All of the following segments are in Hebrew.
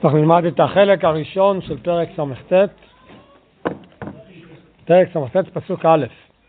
אנחנו נלמד את החלק הראשון של פרק ס"ט. פרק ס"ט פסוק א'.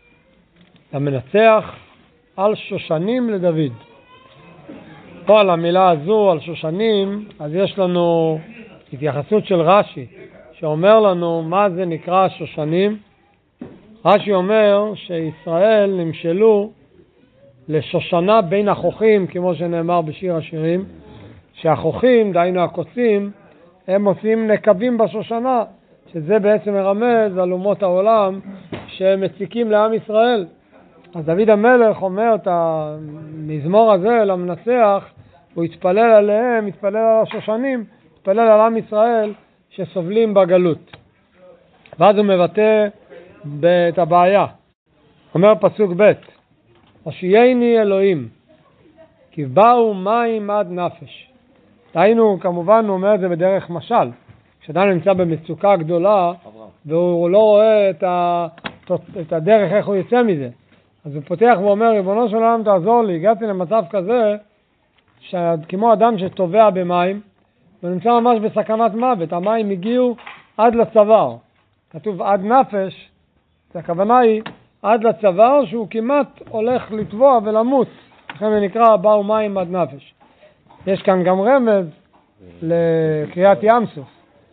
המנצח על שושנים לדוד. פה על המילה הזו, על שושנים, אז יש לנו התייחסות של רש"י, שאומר לנו מה זה נקרא שושנים. רש"י אומר שישראל נמשלו לשושנה בין החוכים, כמו שנאמר בשיר השירים, שהחוכים, דהיינו הקוצים, הם עושים נקבים בשושנה, שזה בעצם מרמז על אומות העולם שמציקים לעם ישראל. אז דוד המלך אומר את המזמור הזה למנצח, הוא התפלל עליהם, התפלל על השושנים, התפלל על עם ישראל שסובלים בגלות. ואז הוא מבטא את הבעיה. אומר פסוק ב': הושיעני אלוהים, כי באו מים עד נפש. דהיינו, כמובן הוא אומר את זה בדרך משל. כשאדם נמצא במצוקה גדולה והוא לא רואה את הדרך איך הוא יוצא מזה, אז הוא פותח ואומר, ריבונו של עולם תעזור לי, הגעתי למצב כזה כמו אדם שטובע במים ונמצא ממש בסכנת מוות, המים הגיעו עד לצוואר. כתוב עד נפש, הכוונה היא עד לצוואר שהוא כמעט הולך לטבוע ולמות, לכן זה נקרא באו מים עד נפש. יש כאן גם רמז לקריאת ים סוף,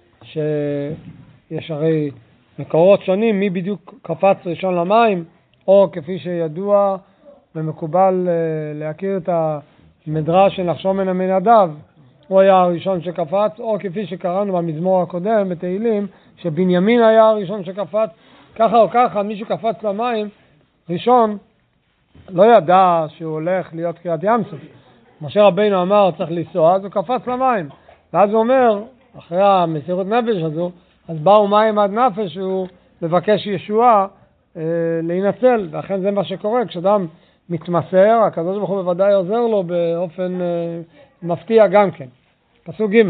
שיש הרי מקורות שונים מי בדיוק קפץ ראשון למים, או כפי שידוע ומקובל להכיר את המדרש של נחשון בן עמינדב, הוא היה הראשון שקפץ, או כפי שקראנו במזמור הקודם בתהילים, שבנימין היה הראשון שקפץ. ככה או ככה, מישהו קפץ למים ראשון, לא ידע שהוא הולך להיות קריאת ים סוף. משה רבינו אמר צריך לנסוע, אז הוא קפץ למים, ואז הוא אומר אחרי המסירות נפש הזו, אז באו מים עד נפש, הוא מבקש ישועה להינצל. ואכן זה מה שקורה כשאדם מתמסר, הקדוש ברוך הוא בוודאי עוזר לו באופן מפתיע גם כן. פסוק ג':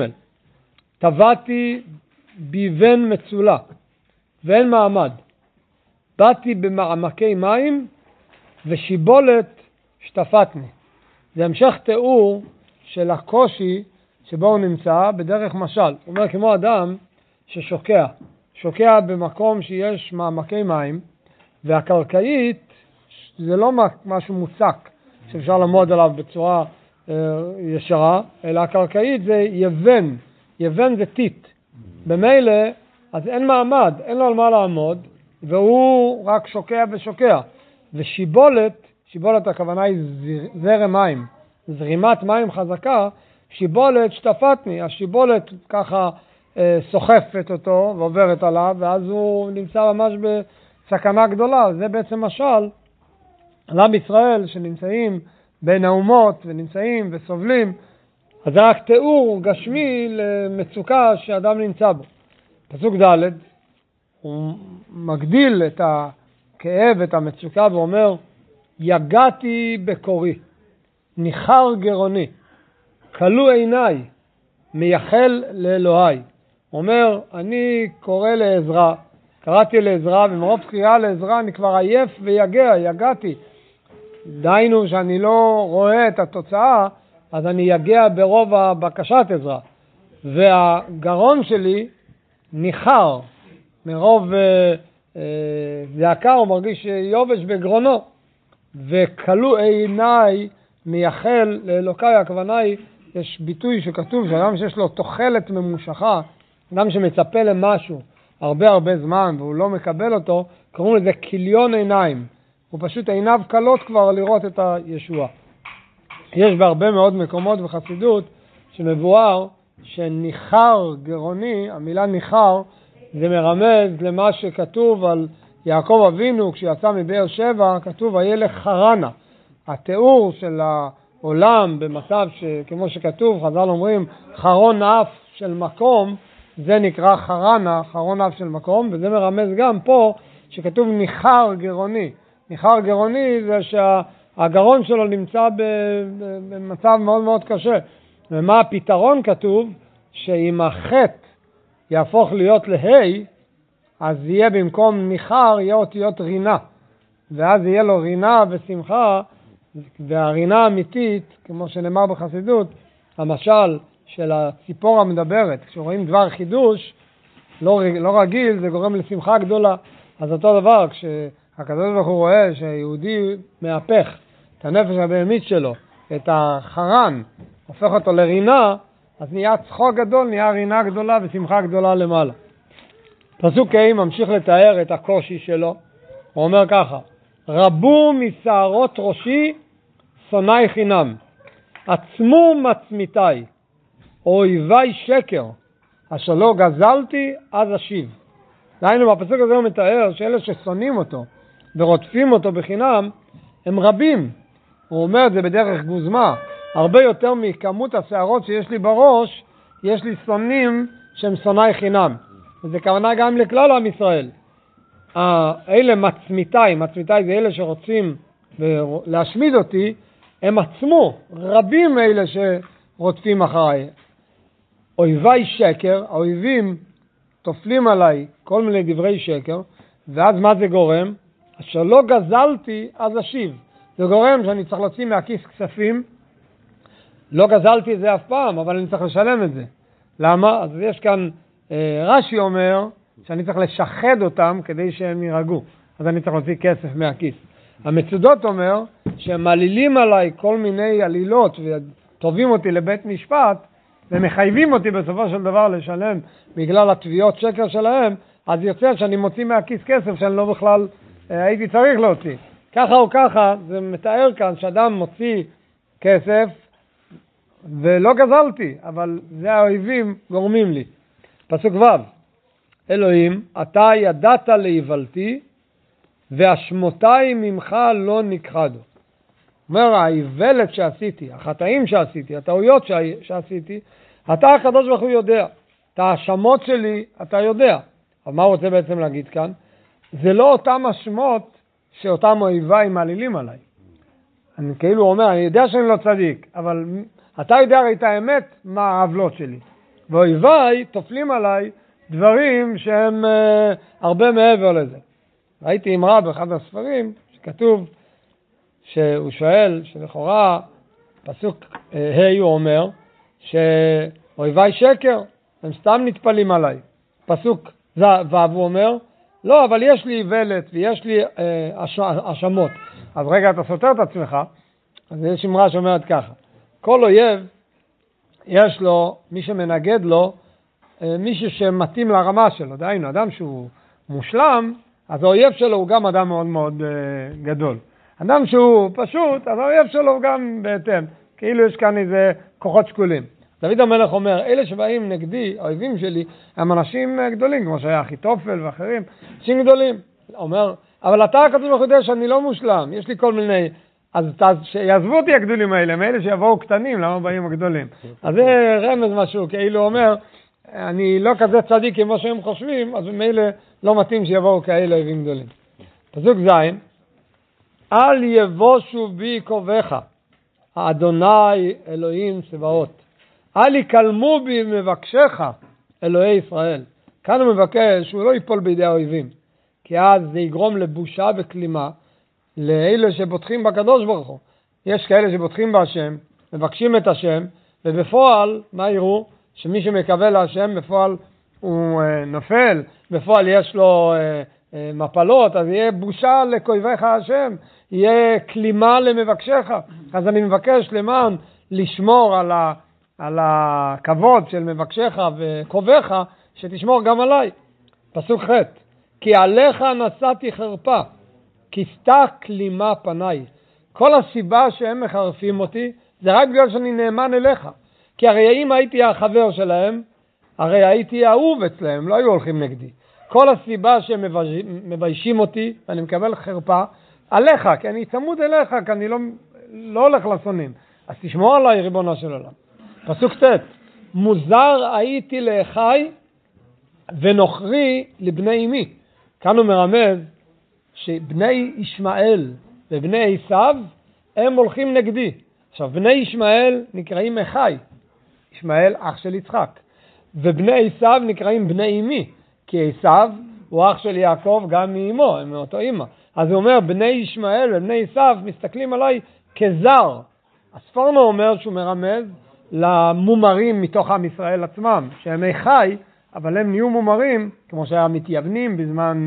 טבעתי ביבן מצולה ואין מעמד, באתי במעמקי מים ושיבולת שטפתני. זה המשך תיאור של הקושי שבו הוא נמצא בדרך משל. הוא אומר כמו אדם ששוקע, שוקע במקום שיש מעמקי מים, והקרקעית זה לא משהו מוצק שאפשר לעמוד עליו בצורה ישרה, אלא הקרקעית זה יבן, יבן זה טיט. במילא אז אין מעמד, אין לו על מה לעמוד, והוא רק שוקע ושוקע. ושיבולת, שיבולת הכוונה היא זרם מים, זרימת מים חזקה, שיבולת שטפתני, השיבולת ככה סוחפת אותו ועוברת עליו, ואז הוא נמצא ממש בסכנה גדולה. זה בעצם משל על עם ישראל שנמצאים בין האומות ונמצאים וסובלים. אז זה רק תיאור גשמי למצוקה שאדם נמצא בו. פסוק ד' הוא מגדיל את הכאב, את המצוקה, ואומר יגעתי בקורי, ניחר גרוני, כלו עיניי, מייחל לאלוהי. הוא אומר, אני קורא לעזרה, קראתי לעזרה, ומרוב קריאה לעזרה אני כבר עייף ויגע, יגעתי. דהיינו שאני לא רואה את התוצאה, אז אני יגע ברוב הבקשת עזרה. והגרון שלי ניחר, מרוב זעקה הוא מרגיש יובש בגרונו. וכלו עיניי מייחל לאלוקי, הכוונה היא, יש ביטוי שכתוב שאדם שיש לו תוחלת ממושכה, אדם שמצפה למשהו הרבה זמן והוא לא מקבל אותו, קוראים לזה כיליון עיניים. הוא פשוט עיניו קלות כבר לראות את הישועה. יש בהרבה מאוד מקומות בחסידות שמבואר שניחר גרוני, המילה ניחר זה מרמז למה שכתוב על יעקב אבינו כשיצא מבאר שבע, כתוב וילך חרנה. התיאור של העולם במצב שכמו שכתוב, חז"ל אומרים חרון אף של מקום, זה נקרא חרנה, חרון אף של מקום, וזה מרמז גם פה שכתוב ניחר גרוני. ניחר גרוני זה שהגרון שלו נמצא במצב מאוד קשה. ומה הפתרון? כתוב שאם החטא יהפוך להיות להי, אז יהיה במקום ניחר יהיה אותיות רינה, ואז יהיה לו רינה ושמחה. והרינה האמיתית, כמו שנאמר בחסידות, המשל של הציפור המדברת. כשרואים דבר חידוש, לא רגיל, זה גורם לשמחה גדולה. אז אותו דבר, כשהקדוש ברוך הוא רואה שהיהודי מהפך את הנפש הבהמית שלו, את החרן, הופך אותו לרינה, אז נהיה צחוק גדול, נהיה רינה גדולה ושמחה גדולה למעלה. פסוק ה' ממשיך לתאר את הקושי שלו. הוא אומר ככה, רבו משערות ראשי שונאי חינם, עצמו מצמיתי, אויבי שקר, אשר לא גזלתי אז אשיב. דהיינו, בפסוק הזה הוא מתאר שאלה ששונאים אותו ורודפים אותו בחינם, הם רבים. הוא אומר את זה בדרך גוזמה, הרבה יותר מכמות השערות שיש לי בראש, יש לי שונאים שהם שונאי חינם. וזה כוונה גם לכלל עם ישראל. אלה מצמיתי זה אלה שרוצים להשמיד אותי, הם עצמו, רבים אלה שרודפים אחריי. אויבי שקר, האויבים תופלים עליי כל מיני דברי שקר, ואז מה זה גורם? אשר לא גזלתי אז אשיב. זה גורם שאני צריך להוציא מהכיס כספים, לא גזלתי את זה אף פעם, אבל אני צריך לשלם את זה. למה? אז יש כאן, רש"י אומר שאני צריך לשחד אותם כדי שהם יירגעו, אז אני צריך להוציא כסף מהכיס. המצודות אומר שהם מעלילים עליי כל מיני עלילות וטובים אותי לבית משפט, ומחייבים אותי בסופו של דבר לשלם בגלל התביעות שקר שלהם, אז יוצא שאני מוציא מהכיס כסף שאני לא בכלל הייתי צריך להוציא. ככה או ככה, זה מתאר כאן שאדם מוציא כסף ולא גזלתי, אבל זה האויבים גורמים לי. פסוק ו' אלוהים, אתה ידעת להיוולתי, והשמותיי ממך לא נכחדו. אומר, האיוולת שעשיתי, החטאים שעשיתי, הטעויות שעשיתי, אתה הקדוש ברוך הוא יודע. את האשמות שלי אתה יודע. אבל מה הוא רוצה בעצם להגיד כאן? זה לא אותם אשמות שאותם אויביי מעלילים עליי. אני כאילו אומר, אני יודע שאני לא צדיק, אבל אתה יודע הרי את האמת מה העוולות שלי. ואויביי תופלים עליי דברים שהם הרבה מעבר לזה. ראיתי אמרה באחד הספרים שכתוב שהוא שואל, שלכאורה פסוק ה' הוא אומר שאויביי שקר, הם סתם נטפלים עליי. פסוק ו' הוא אומר, לא, אבל יש לי איוולת ויש לי אשמות. אז רגע, אתה סותר את עצמך. אז יש אמרה שאומרת ככה, כל אויב יש לו, מי שמנגד לו, מישהו שמתאים לרמה שלו. דהיינו, אדם שהוא מושלם, אז האויב שלו הוא גם אדם מאוד מאוד גדול. אדם שהוא פשוט, אז האויב שלו הוא גם בהתאם. כאילו יש כאן איזה כוחות שקולים. דוד המלך אומר, אלה שבאים נגדי, האויבים שלי, הם אנשים גדולים, כמו שהיה אחיתופל ואחרים, אנשים גדולים. אומר, אבל אתה הקדוש ברוך הוא יודע שאני לא מושלם, יש לי כל מיני, אז שיעזבו אותי הגדולים האלה, מאלה שיבואו קטנים, למה באים הגדולים? אז זה רמז משהו, כאילו אומר, אני לא כזה צדיק כמו שהם חושבים, אז מאלה לא מתאים שיבואו כאלה אויבים גדולים. פסוק ז' אל יבושו בי קובך, האדוני אלוהים צבאות. אל יקלמו בי מבקשך, אלוהי ישראל. כאן הוא מבקש שהוא לא ייפול בידי האויבים, כי אז זה יגרום לבושה וכלימה לאלה שבוטחים בקדוש ברוך הוא. יש כאלה שבוטחים בהשם, מבקשים את השם, ובפועל, מה יראו? שמי שמקווה להשם, בפועל הוא נופל, בפועל יש לו מפלות, אז יהיה בושה לקויבך השם, יהיה כלימה למבקשך. אז אני מבקש למען לשמור על הכבוד של מבקשך וקובך, שתשמור גם עליי. פסוק ח' כי עליך נשאתי חרפה, כיסתה כלימה פניי. כל הסיבה שהם מחרפים אותי, זה רק בגלל שאני נאמן אליך. כי הרי אם הייתי החבר שלהם, הרי הייתי אהוב אצלהם, לא היו הולכים נגדי. כל הסיבה שהם מביישים אותי, ואני מקבל חרפה, עליך, כי אני צמוד אליך, כי אני לא הולך לשונאים. אז תשמור עליי, ריבונו של עולם. פסוק ט' מוזר הייתי לאחי ונוכרי לבני אמי. כאן הוא מרמז שבני ישמעאל ובני עשיו הם הולכים נגדי. עכשיו, בני ישמעאל נקראים אחי, ישמעאל אח של יצחק, ובני עשיו נקראים בני אמי, כי עשיו הוא אח של יעקב גם מאמו, הם מאותו אמא. אז הוא אומר, בני ישמעאל ובני עשיו מסתכלים עליי כזר. הספורנו אומר שהוא מרמז למומרים מתוך עם ישראל עצמם, שהם חי, אבל הם נהיו מומרים, כמו שהיה מתייוונים בזמן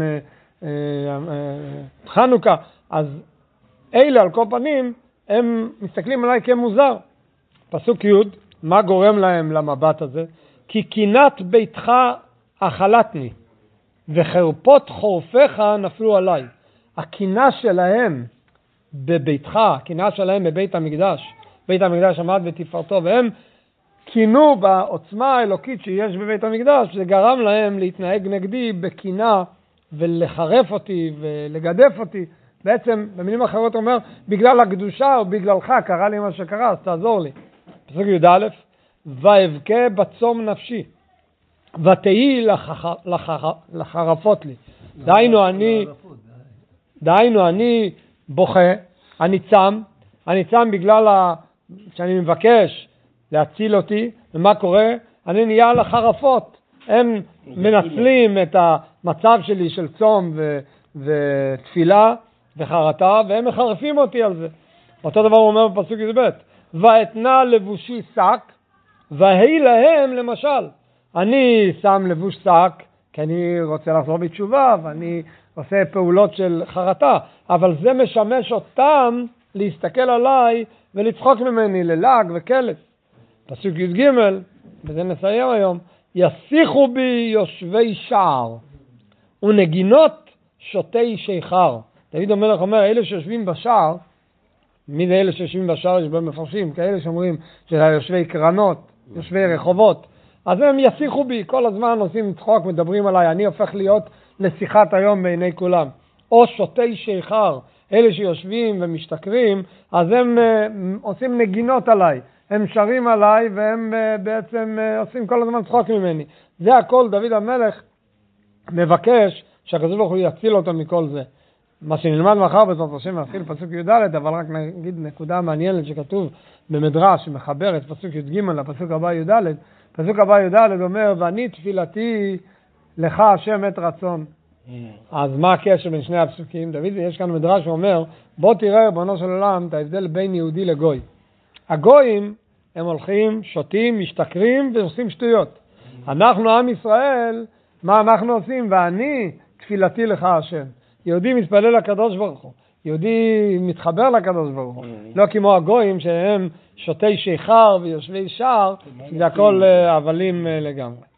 חנוכה, אז אלה על כל פנים, הם מסתכלים עליי כמוזר. פסוק י', מה גורם להם למבט הזה? כי קינת ביתך אכלתני, וחרפות חורפיך נפלו עליי. הקינה שלהם בביתך, הקינה שלהם בבית המקדש, בית המקדש עמד בתפארתו, והם קינו בעוצמה האלוקית שיש בבית המקדש, זה גרם להם להתנהג נגדי בקינה ולחרף אותי ולגדף אותי. בעצם, במילים אחרות הוא אומר, בגלל הקדושה או בגללך קרה לי מה שקרה, אז תעזור לי. פסוק י"א, ואבכה בצום נפשי, ותהי לחרפות לי. דהיינו אני בוכה, אני צם בגלל שאני מבקש להציל אותי, ומה קורה? אני נהיה לחרפות. הם מנצלים את המצב שלי של צום ותפילה וחרטה, והם מחרפים אותי על זה. אותו דבר הוא אומר בפסוק י"ב, ואתנה לבושי שק, והי להם למשל. אני שם לבוש שק, כי אני רוצה לחזור בתשובה, ואני עושה פעולות של חרטה, אבל זה משמש אותם להסתכל עליי ולצחוק ממני ללעג וקלס. פסוק י"ג, וזה נסיים היום, יסיחו בי יושבי שער, ונגינות שותי שיכר. דוד המלך אומר, אלה שיושבים בשער, מי זה אלה שיושבים בשער? יש בהם מפרשים, כאלה שאומרים שזה יושבי קרנות, יושבי רחובות. אז הם יסיחו בי, כל הזמן עושים צחוק, מדברים עליי, אני הופך להיות לשיחת היום בעיני כולם. או שותי שיכר, אלה שיושבים ומשתכרים, אז הם עושים נגינות עליי, הם שרים עליי, והם בעצם עושים כל הזמן צחוק ממני. זה הכל דוד המלך מבקש שהקדוש ברוך הוא יציל אותו מכל זה. מה שנלמד מחר בעזרת השם מתחיל פסוק י"ד, אבל רק נגיד נקודה מעניינת שכתוב במדרש שמחבר את פסוק י"ג לפסוק הבא י"ד. פסוק הבא י"ד אומר, ואני תפילתי לך השם את רצון. אז מה הקשר בין שני הפסוקים? דוד, יש כאן מדרש שאומר, בוא תראה ריבונו של עולם את ההבדל בין יהודי לגוי. הגויים הם הולכים, שותים, משתכרים ועושים שטויות. אנחנו עם ישראל, מה אנחנו עושים? ואני תפילתי לך השם. יהודי מתפלל לקדוש ברוך הוא, יהודי מתחבר לקדוש ברוך הוא, לא כמו הגויים שהם שותי שיכר ויושבי שער, זה הכל הבלים לגמרי.